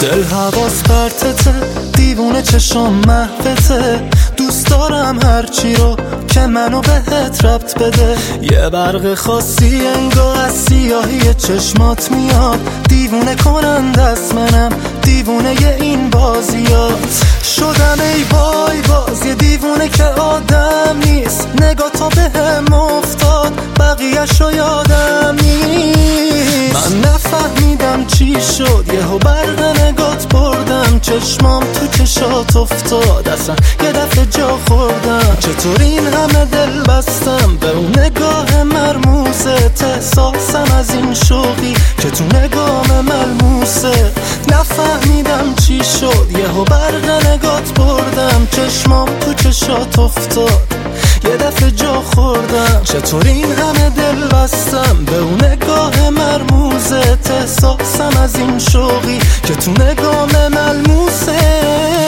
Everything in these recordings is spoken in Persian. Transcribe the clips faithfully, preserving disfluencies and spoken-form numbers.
دل حواس پرتته، دیوونه چشم محوته، دوست دارم هرچی رو که منو بهت ربط بده. یه برق خاصی انگار از سیاهی چشمات میاد، دیوونه کنند از منم، دیوونه ی این بازیات. شدم ای وای باز یه دیوونه که آدم نیست، نگاه تا بهم افتاد بقیه‌شو یادم نیست. من نفهمیدم چی شد، یهو برق نگات بردم، چشمام تو چشات افتاد، اصلا یه دفعه جا خوردم. چطور این همه دل بستم به اون نگاه مرموزت، احساسم از این شوقی که تو نگام ملموسه. نفهمیدم چی شد، یهو برق نگات بردم، چشمام تو چشات افتاد، یه دفعه جا خوردم. چطور این همه دل بستم به اون نگاه مرموزت، احساسم از این شوقی که تو نگام ملموسه.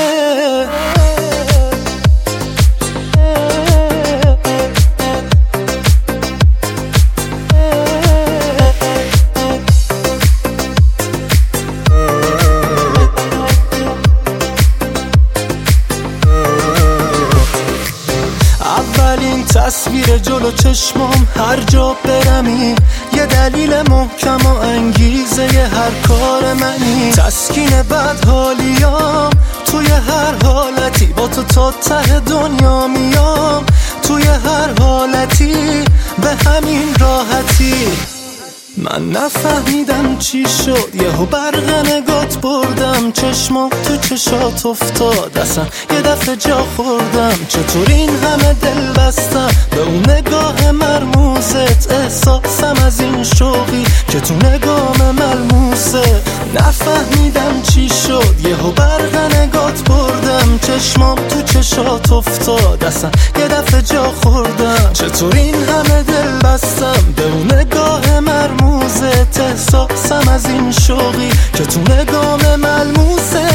اولین تصویر جلو چشمام، هر جا برمی یه دلیل محکم و انگیزه ی هر کار منی. تسکین بدحالیام توی هر حالتی، با تو تا ته دنیا میام، توی هر حالتی به همین راحتی. من نفهمیدم چی شد، یهو برق نگات بردم، چشمام تو چشات افتاد، اصلا یه دفعه جا خوردم. چطور این همه دل بستم به اون نگاه مرموزت، احساسم از این شوقی که تو نگام ملموسه. نفهمیدم چی شد، یهو برق نگات بردم، چشمام تو چشات افتاد، اصلا یه دفعه جا خوردم. چطور این همه دل بستم به اون نگاه مرموزت، احساسم از این شوقی که تو نگام ملموسه.